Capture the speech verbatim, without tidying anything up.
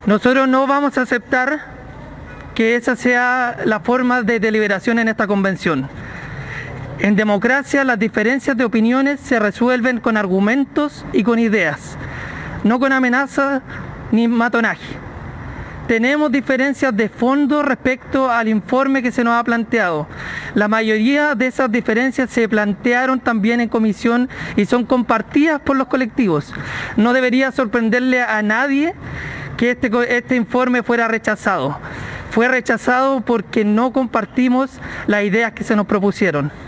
Nosotros no vamos a aceptar que esa sea la forma de deliberación en esta convención. En democracia, las diferencias de opiniones se resuelven con argumentos y con ideas, no con amenazas ni matonaje. Tenemos diferencias de fondo respecto al informe que se nos ha planteado. La mayoría de esas diferencias se plantearon también en comisión y son compartidas por los colectivos. No debería sorprenderle a nadie que este, este informe fuera rechazado. Fue rechazado porque no compartimos las ideas que se nos propusieron.